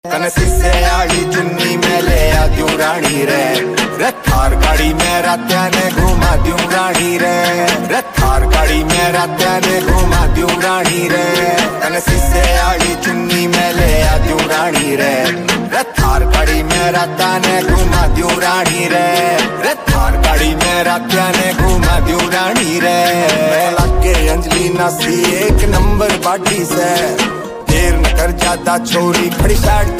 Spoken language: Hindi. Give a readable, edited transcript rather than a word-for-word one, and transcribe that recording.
कने शीशे आली चुन्नी में ले आ द्यू रानी रे थार गाड़ी में रात्या ने घुमा द्यू रानी रे थार गाड़ी में रात्या ने घुमा द्यू रानी रे कने शीशे आली चुन्नी में ले आ द्यू रानी रे थार गाड़ी में रात्या ने घुमा द्यू रानी रे थार गाड़ी में रात्या ने घुमा द्यू रानी रे लागे अंजलि नासी एक नंबर बाटी से देर न कर ज्यादा छोरी खड़ी साइड